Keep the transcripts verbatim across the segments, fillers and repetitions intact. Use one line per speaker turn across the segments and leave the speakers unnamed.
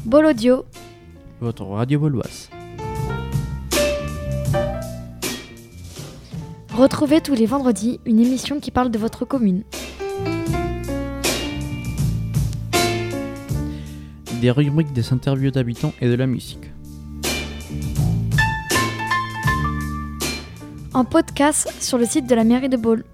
Bol Audio,
votre radio bauloise.
Retrouvez tous les vendredis une émission qui parle de votre commune.
Des rubriques, des interviews d'habitants et de la musique.
En podcast sur le site de la mairie de Bol.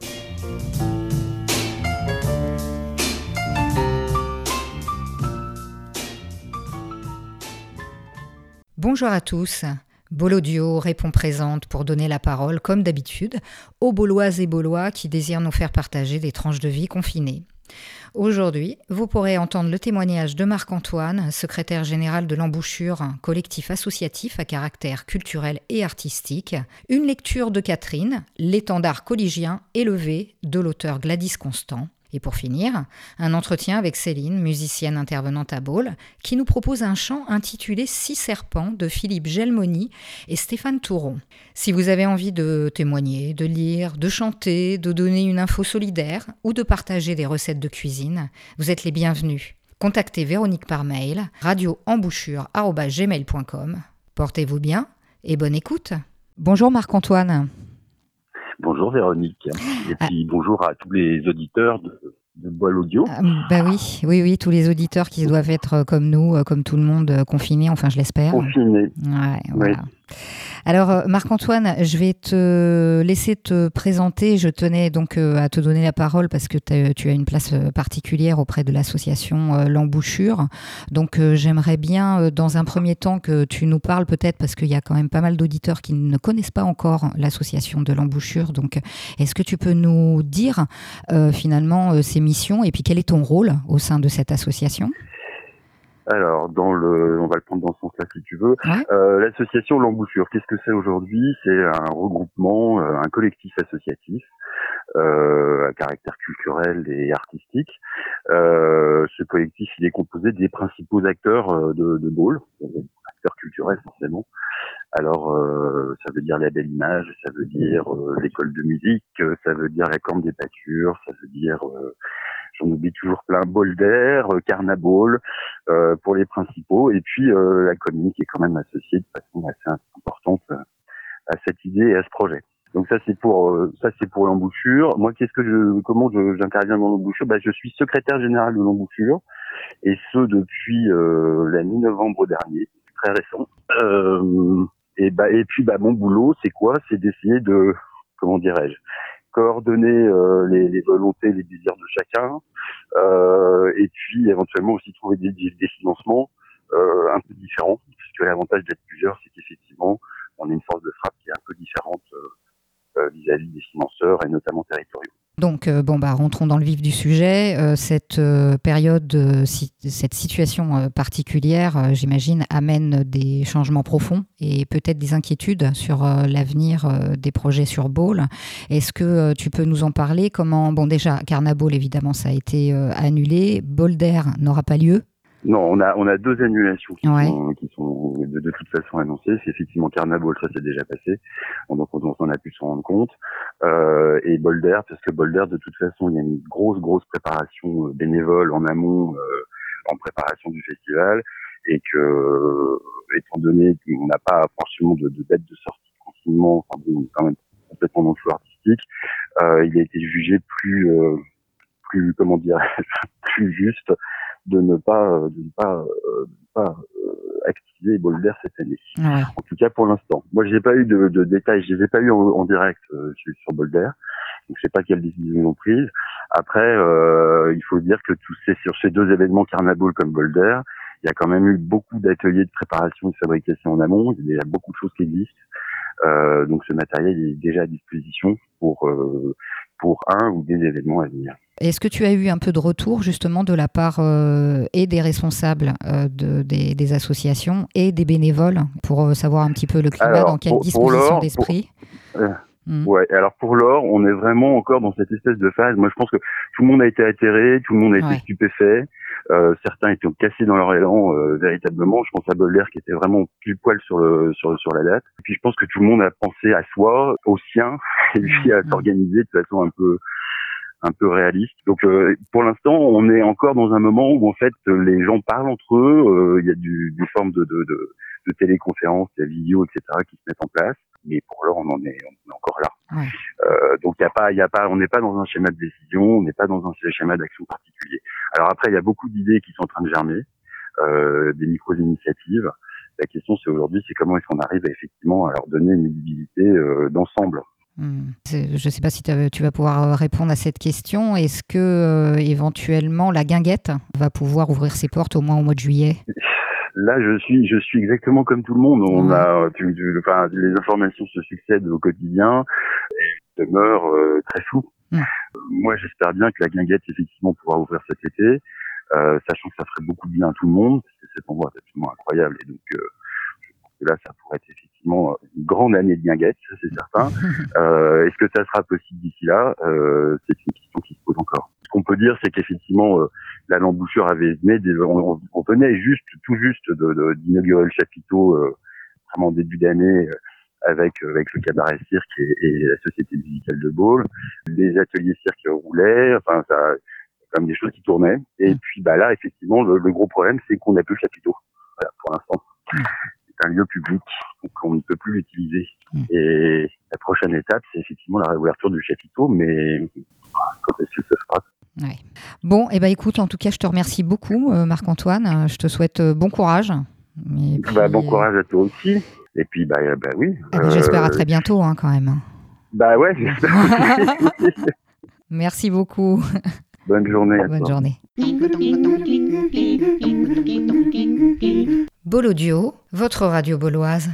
Bonjour à tous. Bol Audio répond présente pour donner la parole, comme d'habitude, aux Bauloises et Baulois qui désirent nous faire partager des tranches de vie confinées. Aujourd'hui, vous pourrez entendre le témoignage de Marc-Antoine, secrétaire général de l'Embouchure, un collectif associatif à caractère culturel et artistique, une lecture de Catherine, l'étendard collégien élevé de l'auteur Gladys Constant. Et pour finir, un entretien avec Céline, musicienne intervenante à Bol, qui nous propose un chant intitulé Six serpents de Philippe Gelmoni et Stéphane Touron. Si vous avez envie de témoigner, de lire, de chanter, de donner une info solidaire ou de partager des recettes de cuisine, vous êtes les bienvenus. Contactez Véronique par mail, radio embouchure arobase gmail point com. Portez-vous bien et bonne écoute. Bonjour Marc-Antoine.
Bonjour Véronique, et puis ah. bonjour à tous les auditeurs de, de Bol Audio.
Ah, bah oui, oui, oui, tous les auditeurs qui doivent être comme nous, comme tout le monde, confinés, enfin je l'espère.
Confinés.
Ouais, voilà.
Oui.
Alors Marc-Antoine, je vais te laisser te présenter. Je tenais donc à te donner la parole parce que tu as une place particulière auprès de l'association L'Embouchure. Donc j'aimerais bien dans un premier temps que tu nous parles peut-être, parce qu'il y a quand même pas mal d'auditeurs qui ne connaissent pas encore l'association de L'Embouchure. Donc est-ce que tu peux nous dire euh, finalement ses missions et puis quel est ton rôle au sein de cette association ?
Alors, dans le, on va le prendre dans ce sens-là si tu veux.
Ouais.
Euh, l'association L'Embouchure, qu'est-ce que c'est aujourd'hui ? C'est un regroupement, euh, un collectif associatif euh, à caractère culturel et artistique. Euh, ce collectif, il est composé des principaux acteurs euh, de, de Bol, acteurs culturels forcément. Alors, euh, ça veut dire la Belle Image, ça veut dire euh, l'école de musique, ça veut dire la Corne des Pâtures, ça veut dire... Euh, J'en oublie toujours plein, Bolder, euh, Carnabol, euh, pour les principaux, et puis euh, la commune qui est quand même associée de façon assez importante euh, à cette idée et à ce projet. Donc ça c'est pour euh, ça c'est pour l'Embouchure. Moi qu'est-ce que je comment je, j'interviens dans l'Embouchure ? Bah je suis secrétaire général de l'Embouchure, et ce depuis euh, la mi-novembre dernier, très récent. Euh, et bah et puis bah mon boulot c'est quoi ? C'est d'essayer de comment dirais-je coordonner euh, les, les volontés, les désirs de chacun, euh, et puis éventuellement aussi trouver des, des, des financements euh, un peu différents, puisque l'avantage d'être plusieurs, c'est qu'effectivement, on a une force de frappe qui est un peu différente euh, euh, vis-à-vis des financeurs, et notamment territoriaux.
Donc, euh, bon, bah, rentrons dans le vif du sujet. Euh, cette euh, période, euh, si, cette situation euh, particulière, euh, j'imagine, amène des changements profonds et peut-être des inquiétudes sur euh, l'avenir euh, des projets sur Bol. Est-ce que euh, tu peux nous en parler ? Comment, bon, déjà, Carnabol, évidemment, ça a été euh, annulé. Bolder n'aura pas lieu.
Non, on a on a deux annulations qui
ouais.
sont qui sont de, de toute façon annoncées. C'est effectivement Carnabol, ça s'est déjà passé, donc on, on a pu s'en rendre compte. Euh, et Bolder, parce que Bolder, de toute façon, il y a une grosse grosse préparation bénévole en amont, euh, en préparation du festival, et que euh, étant donné qu'on n'a pas franchement de, de date de sortie de confinement, enfin bon, quand même complètement dans le flou artistique, euh, il a été jugé plus euh, plus comment dire plus juste de ne pas de ne pas, euh, de ne pas euh, activer Bolder cette année.
Ouais.
En tout cas pour l'instant. Moi j'ai pas eu de, de détails, je les ai pas eu en, en direct euh, sur, sur Bolder, donc je sais pas quelles décisions ils ont prises. Après euh, il faut dire que tous ces sur ces deux événements Carnabol comme Bolder, il y a quand même eu beaucoup d'ateliers de préparation et de fabrication en amont. Il y a déjà beaucoup de choses qui existent. Euh, donc ce matériel est déjà à disposition pour euh, pour un ou des événements à venir.
Est-ce que tu as eu un peu de retour justement de la part euh, et des responsables euh, de, des, des associations et des bénévoles pour euh, savoir un petit peu le climat,
alors,
dans quelle
pour,
disposition
pour
d'esprit
pour, euh, mmh. Ouais, alors pour l'or, on est vraiment encore dans cette espèce de phase. Moi je pense que tout le monde a été atterré, tout le monde a été
ouais.
stupéfait. Euh, certains étaient cassés dans leur élan euh, véritablement. Je pense à Bolder qui était vraiment pile poil sur le sur sur la date. Et puis je pense que tout le monde a pensé à soi, au sien, et puis à mmh. s'organiser de façon un peu un peu réaliste. Donc euh, pour l'instant, on est encore dans un moment où en fait les gens parlent entre eux. Il euh, y a du, des formes de, de, de, de téléconférences, de vidéo, et cetera qui se mettent en place. Mais pour l'heure, on en est, on est encore là.
Ouais.
Euh, donc il y a pas, il y a pas, on n'est pas dans un schéma de décision, on n'est pas dans un schéma d'action particulier. Alors après, il y a beaucoup d'idées qui sont en train de germer, euh, des micro-initiatives. La question, c'est aujourd'hui, c'est comment est-ce qu'on arrive à, effectivement à leur donner une visibilité euh, d'ensemble.
Mmh. Je ne sais pas si tu vas pouvoir répondre à cette question. Est-ce que euh, éventuellement la guinguette va pouvoir ouvrir ses portes au moins au mois de juillet?
Là, je suis, je suis exactement comme tout le monde. On ouais. a, tu, tu, enfin, les informations se succèdent au quotidien et demeurent euh, très floues. Mmh. Moi, j'espère bien que la guinguette, effectivement, pourra ouvrir cet été, euh, sachant que ça ferait beaucoup de bien à tout le monde, parce que cet endroit est absolument incroyable. Et donc, euh, je pense que là, ça pourrait être effectivement une grande année de guinguette, ça c'est certain. euh, est-ce que ça sera possible d'ici là? euh, C'est une question qui se pose encore. Ce qu'on peut dire, c'est qu'effectivement, euh, la l'embouchure avait venu, on, on venait juste, tout juste de, de, d'inaugurer le chapiteau, euh, vraiment en début d'année, euh, avec avec le cabaret cirque et, et la société musicale de Baule. Les ateliers cirque roulaient, enfin ça, comme des choses qui tournaient. Et puis bah là, effectivement, le, le gros problème, c'est qu'on n'a plus le chapiteau. Voilà, pour l'instant. C'est un lieu public, donc on ne peut plus l'utiliser. Mmh. Et la prochaine étape, c'est effectivement la réouverture du chapiteau, mais quand est-ce que ça se fera?
Ouais. Bon, et eh ben écoute, en tout cas, je te remercie beaucoup, euh, Marc-Antoine. Je te souhaite euh, bon courage. Et puis...
bah, bon courage à toi aussi. Et puis, bah, bah oui.
Ah, bah, euh... J'espère à très bientôt, hein, quand même.
Bah ouais, j'espère aussi.
Merci beaucoup.
Bonne journée à
Bonne
toi.
journée. Baule Audio, votre radio bauloise.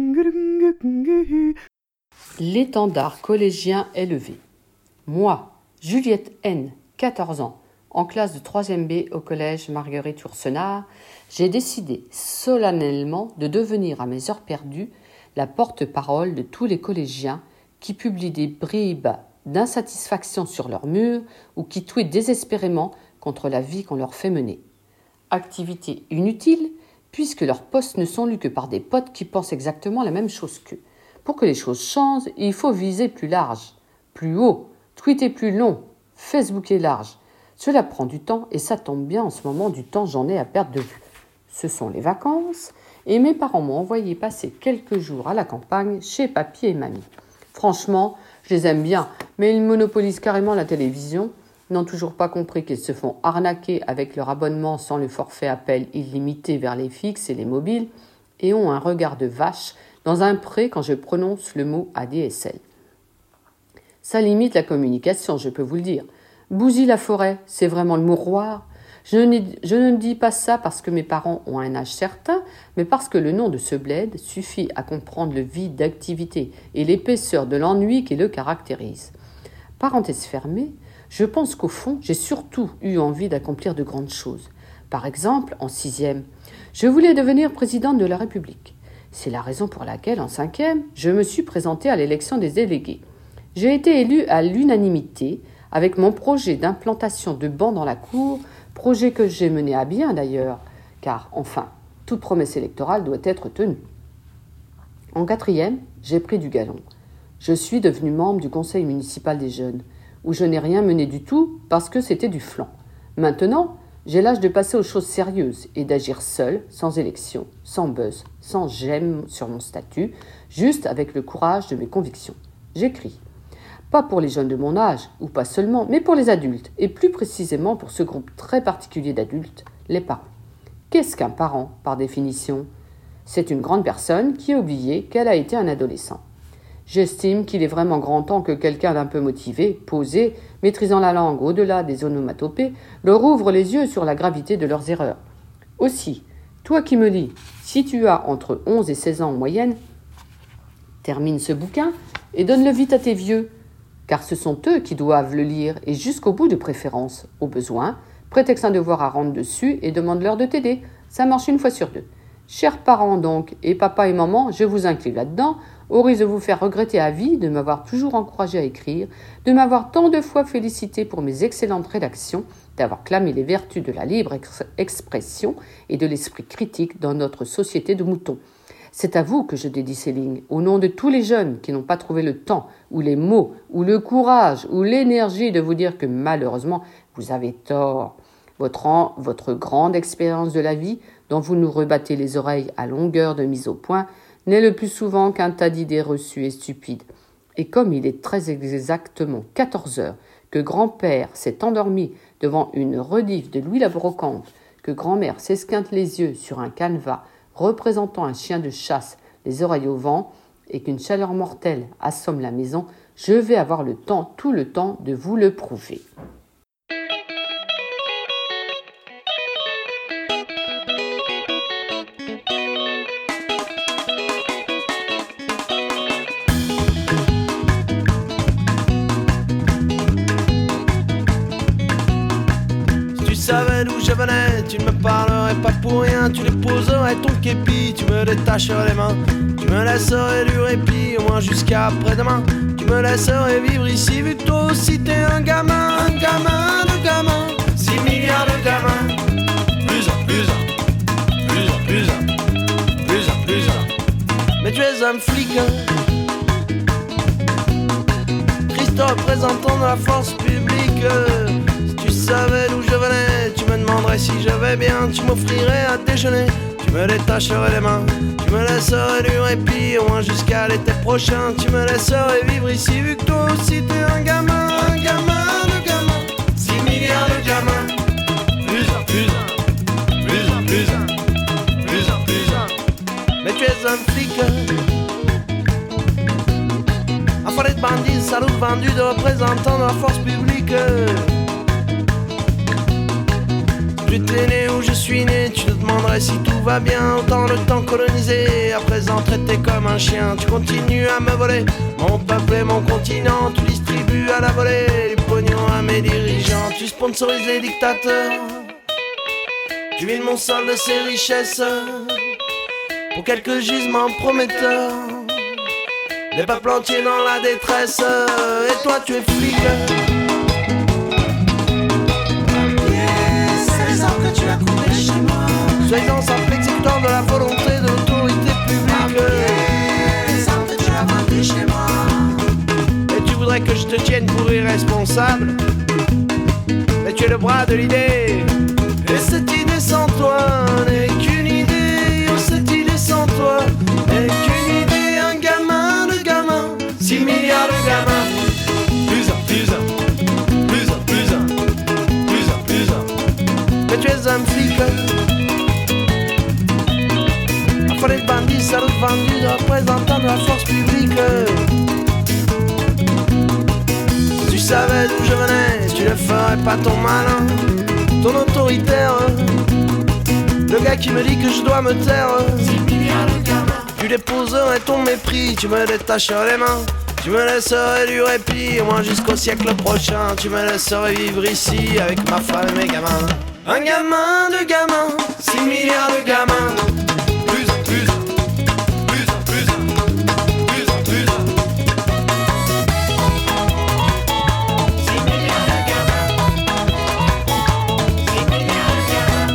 L'étendard collégien est levé. Moi, Juliette N, quatorze ans, en classe de troisième B au collège Marguerite Yourcenar, j'ai décidé solennellement de devenir à mes heures perdues la porte-parole de tous les collégiens qui publient des bribes d'insatisfaction sur leur mur ou qui tweetent désespérément contre la vie qu'on leur fait mener. Activité inutile, puisque leurs posts ne sont lus que par des potes qui pensent exactement la même chose qu'eux. Pour que les choses changent, il faut viser plus large, plus haut, tweeter plus long, Facebooker large. Cela prend du temps et ça tombe bien en ce moment, du temps j'en ai à perdre de vue. Ce sont les vacances et mes parents m'ont envoyé passer quelques jours à la campagne chez papy et mamie. Franchement, je les aime bien, mais ils monopolisent carrément la télévision, n'ont toujours pas compris qu'ils se font arnaquer avec leur abonnement sans le forfait appel illimité vers les fixes et les mobiles, et ont un regard de vache dans un pré quand je prononce le mot A D S L. Ça limite la communication, je peux vous le dire. Bousille la forêt, c'est vraiment le mouroir. Je ne, je ne dis pas ça parce que mes parents ont un âge certain, mais parce que le nom de ce bled suffit à comprendre le vide d'activité et l'épaisseur de l'ennui qui le caractérise. Parenthèse fermée, je pense qu'au fond, j'ai surtout eu envie d'accomplir de grandes choses. Par exemple, en sixième, je voulais devenir présidente de la République. C'est la raison pour laquelle, en cinquième, je me suis présentée à l'élection des délégués. J'ai été élue à l'unanimité avec mon projet d'implantation de bancs dans la cour, projet que j'ai mené à bien d'ailleurs, car enfin, toute promesse électorale doit être tenue. En quatrième, j'ai pris du galon. Je suis devenue membre du conseil municipal des jeunes, où je n'ai rien mené du tout parce que c'était du flan. Maintenant, j'ai l'âge de passer aux choses sérieuses et d'agir seule, sans élection, sans buzz, sans j'aime sur mon statut, juste avec le courage de mes convictions. J'écris. Pas pour les jeunes de mon âge, ou pas seulement, mais pour les adultes, et plus précisément pour ce groupe très particulier d'adultes, les parents. Qu'est-ce qu'un parent, par définition ? C'est une grande personne qui a oublié qu'elle a été un adolescent. J'estime qu'il est vraiment grand temps que quelqu'un d'un peu motivé, posé, maîtrisant la langue au-delà des onomatopées, leur ouvre les yeux sur la gravité de leurs erreurs. Aussi, toi qui me lis, si tu as entre onze et seize ans en moyenne, termine ce bouquin et donne-le vite à tes vieux, car ce sont eux qui doivent le lire et jusqu'au bout de préférence, au besoin, prétexte un devoir à rendre dessus et demande-leur de t'aider. Ça marche une fois sur deux. Chers parents donc, et papa et maman, je vous inclus là-dedans, au risque de vous faire regretter à vie de m'avoir toujours encouragé à écrire, de m'avoir tant de fois félicité pour mes excellentes rédactions, d'avoir clamé les vertus de la libre ex- expression et de l'esprit critique dans notre société de moutons. C'est à vous que je dédie ces lignes, au nom de tous les jeunes qui n'ont pas trouvé le temps, ou les mots, ou le courage, ou l'énergie de vous dire que malheureusement, vous avez tort. Votre, en, votre grande expérience de la vie, dont vous nous rebattez les oreilles à longueur de mise au point, n'est le plus souvent qu'un tas d'idées reçues et stupides. Et comme il est très exactement quatorze heures que grand-père s'est endormi devant une rediff de Louis la Brocante, que grand-mère s'esquinte les yeux sur un canevas représentant un chien de chasse, les oreilles au vent, et qu'une chaleur mortelle assomme la maison, je vais avoir le temps, tout le temps, de vous le prouver.
D'où je venais, tu ne me parlerais pas pour rien, tu déposerais ton képi, tu me détacherais les mains, tu me laisserais du répit, au moins jusqu'à après-demain, tu me laisserais vivre ici, vu que toi aussi t'es un gamin, un gamin de gamin, six milliards de gamins, plus un, plus un, plus un, plus un, plus un, plus un, mais tu es un flic, Christ représentant de la force publique. Si tu savais d'où je venais, tu me demanderais si je vais bien, tu m'offrirais à déjeuner, tu me détacherais les mains, tu me laisserais du répit, au moins jusqu'à l'été prochain, tu me laisserais vivre ici, vu que toi aussi t'es un gamin, un gamin de gamin, six milliards de gamins, plus un, plus un, plus un, plus un, plus un, plus un, mais tu es un flic, un foyer de bandits, salaud vendu de représentants de la force publique. Tu t'es né où je suis né, tu te demanderais si tout va bien. Autant le temps colonisé, à présent traité comme un chien. Tu continues à me voler mon peuple et mon continent. Tu distribues à la volée du pognon à mes dirigeants. Tu sponsorises les dictateurs, tu vides mon sol de ses richesses pour quelques gisements prometteurs. Des peuples entiers dans la détresse, et toi tu es flic. Que tu as coupé chez moi, soyons simple exécutant de la volonté de l'autorité publique. Les armes que tu as vendues chez moi, et tu voudrais que je te tienne pour irresponsable, mais tu es le bras de l'idée, et cette idée sans toi n'est qu'une idée. Oh, cette idée sans toi n'est qu'une idée. Un gamin de gamin, six milliards de gamins, plus un, plus un, plus un, plus un, plus un, plus un, mais tu es un flic, un foyer de bandits, salaud vendu, représentant de la force publique. Si tu savais d'où je venais, tu ne ferais pas ton malin, ton autoritaire, le gars qui me dit que je dois me taire. Tu déposerais ton mépris, tu me détacherais les mains, tu me laisserais du répit, au moins jusqu'au siècle prochain. Tu me laisserais vivre ici avec ma femme et mes gamins. Un gamin de gamin, six milliards de gamins, plus un, plus un, plus un, plus un, plus un, plus un, six milliards de gamins, six milliards de gamins,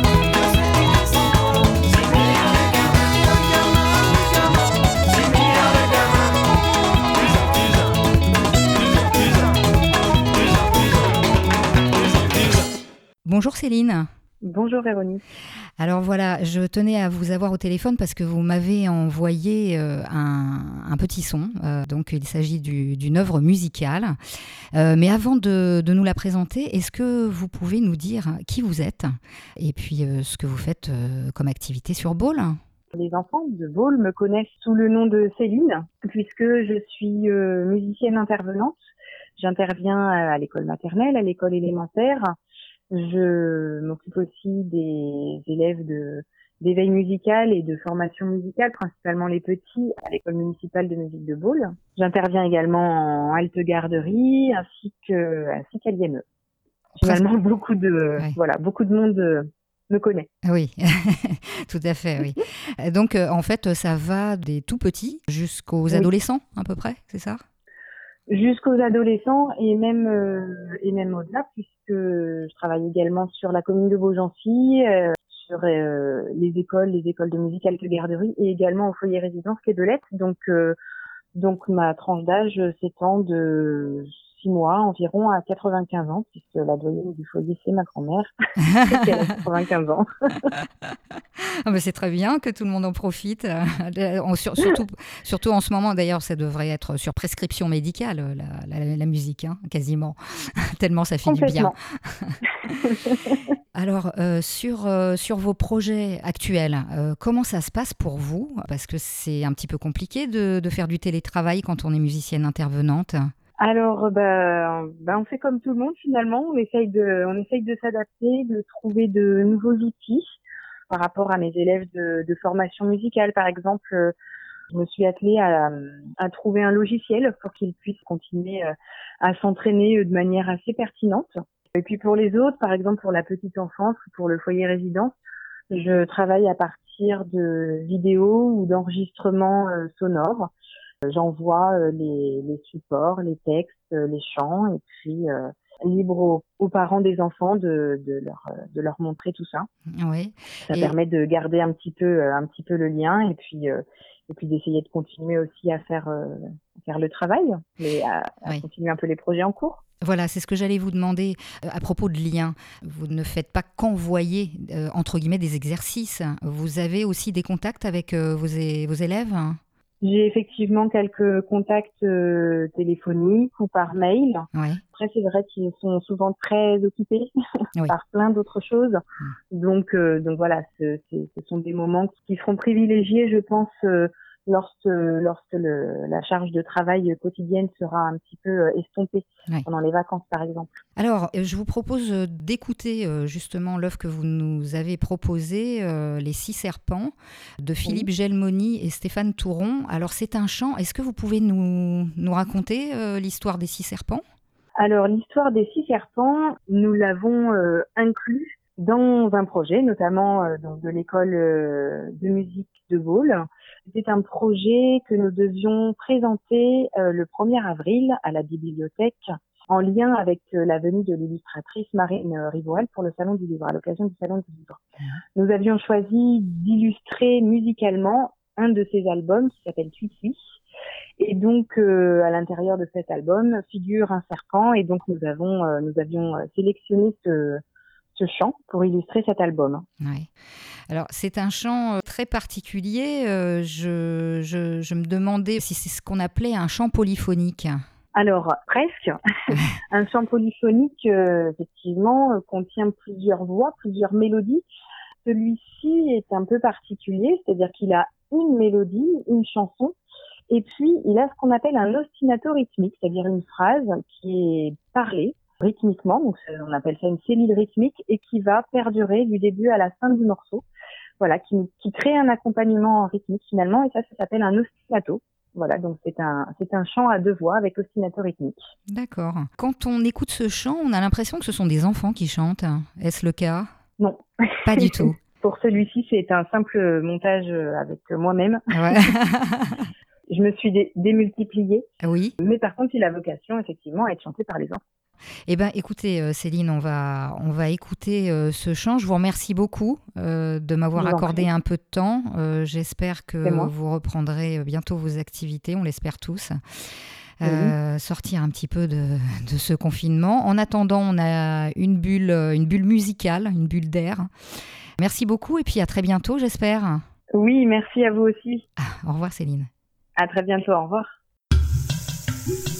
six milliards de gamins, un gamin de gamin, six milliards de gamins, plus un, plus un, plus un, plus un, plus un, plus un, plus un.
Bonjour Céline.
Bonjour Véronique.
Alors voilà, je tenais à vous avoir au téléphone parce que vous m'avez envoyé euh, un, un petit son. Euh, donc il s'agit du, d'une œuvre musicale. Euh, mais avant de, de nous la présenter, est-ce que vous pouvez nous dire qui vous êtes et puis euh, ce que vous faites euh, comme activité sur Baule ?
Les enfants de Baule me connaissent sous le nom de Céline, puisque je suis euh, musicienne intervenante. J'interviens à l'école maternelle, à l'école élémentaire. Je m'occupe aussi des élèves de, d'éveil musical et de formation musicale, principalement les petits, à l'école municipale de musique de Baule. J'interviens également en halte garderie ainsi que ainsi qu'à l'I M E. Finalement, beaucoup de ouais. voilà, beaucoup de monde me connaît.
Oui, tout à fait, oui. Donc, euh, en fait, ça va des tout petits jusqu'aux oui. adolescents, à peu près, c'est ça ?
Jusqu'aux adolescents et même euh, et même au-delà, puisque je travaille également sur la commune de Beaugency, euh, sur euh, les écoles, les écoles de musique halte garderie et également au foyer résidence Quai de l'Être. Donc, euh, donc ma tranche d'âge s'étend de six mois environ à quatre-vingt-quinze ans, puisque la doyenne du foyer, c'est ma grand-mère, qui a quatre-vingt-quinze ans.
Ah ben c'est très bien que tout le monde en profite, euh, sur, surtout, surtout en ce moment. D'ailleurs, ça devrait être sur prescription médicale, la, la, la musique, hein, quasiment, tellement ça fait du bien. Alors, euh, sur, euh, sur vos projets actuels, euh, comment ça se passe pour vous ? Parce que c'est un petit peu compliqué de, de faire du télétravail quand on est musicienne intervenante.
Alors, bah, bah, on fait comme tout le monde finalement. On essaye de, on essaye de s'adapter, de trouver de nouveaux outils par rapport à mes élèves de, de formation musicale. Par exemple, euh, je me suis attelée à, à trouver un logiciel pour qu'ils puissent continuer euh, à s'entraîner de manière assez pertinente. Et puis pour les autres, par exemple pour la petite enfance ou pour le foyer résidence, je travaille à partir de vidéos ou d'enregistrements euh, sonores. J'envoie euh, les, les supports, les textes, euh, les chants, et puis euh, libre aux, aux parents des enfants de, de, leur, de leur montrer tout ça.
Oui.
Ça
et...
permet de garder un petit peu, un petit peu le lien, et puis, euh, et puis d'essayer de continuer aussi à faire, euh, à faire le travail, et à, à oui. continuer un peu les projets en cours.
Voilà, c'est ce que j'allais vous demander euh, à propos de liens. Vous ne faites pas qu'envoyer, euh, entre guillemets, des exercices. Vous avez aussi des contacts avec euh, vos, é- vos élèves ?
J'ai effectivement quelques contacts euh, téléphoniques ou par mail.
Ouais.
Après, c'est vrai qu'ils sont souvent très occupés oui. par plein d'autres choses. Mmh. Donc, euh, donc voilà, ce, ce, ce sont des moments qui seront privilégiés, je pense, euh, lorsque, lorsque le, la charge de travail quotidienne sera un petit peu estompée oui. pendant les vacances, par exemple.
Alors, je vous propose d'écouter justement l'œuvre que vous nous avez proposée, euh, Les Six Serpents, de Philippe oui. Gelmoni et Stéphane Touron. Alors, c'est un chant. Est-ce que vous pouvez nous, nous raconter euh, l'histoire des Six Serpents ?
Alors, l'histoire des Six Serpents, nous l'avons euh, inclus dans un projet, notamment euh, donc de l'école euh, de musique de Baule. C'était un projet que nous devions présenter euh, le premier avril à la bibliothèque en lien avec euh, la venue de l'illustratrice Marine Rivoal pour le Salon du Livre, à l'occasion du Salon du Livre. Mmh. Nous avions choisi d'illustrer musicalement un de ces albums qui s'appelle Tui-Tui. Et donc, euh, à l'intérieur de cet album figure un serpent et donc nous avons, euh, nous avions sélectionné ce ce chant pour illustrer cet album.
Oui. Alors, c'est un chant très particulier. Euh, je, je, je me demandais si c'est ce qu'on appelait un chant polyphonique.
Alors, presque. Un chant polyphonique, euh, effectivement, euh, contient plusieurs voix, plusieurs mélodies. Celui-ci est un peu particulier, c'est-à-dire qu'il a une mélodie, une chanson, et puis il a ce qu'on appelle un ostinato rythmique, c'est-à-dire une phrase qui est parlée rythmiquement, donc on appelle ça une cellule rythmique, et qui va perdurer du début à la fin du morceau. Voilà, qui, qui crée un accompagnement rythmique finalement, et ça, ça s'appelle un ostinato. Voilà, donc c'est un, c'est un chant à deux voix avec ostinato rythmique.
D'accord. Quand on écoute ce chant, on a l'impression que ce sont des enfants qui chantent. Est-ce le cas ?
Non.
Pas du tout.
Pour celui-ci, c'est un simple montage avec moi-même.
Ouais.
Je me suis dé- démultipliée.
Oui.
Mais par contre, il a vocation, effectivement, à être chanté par les enfants.
Eh bien, écoutez, euh, Céline, on va, on va écouter euh, ce chant. Je vous remercie beaucoup euh, de m'avoir accordé un peu de temps. Euh, j'espère que vous reprendrez bientôt vos activités, on l'espère tous. Euh, oui. Sortir un petit peu de, de ce confinement. En attendant, on a une bulle, une bulle musicale, une bulle d'air. Merci beaucoup et puis à très bientôt, j'espère.
Oui, merci à vous aussi.
Ah, au revoir, Céline.
À très bientôt, au revoir.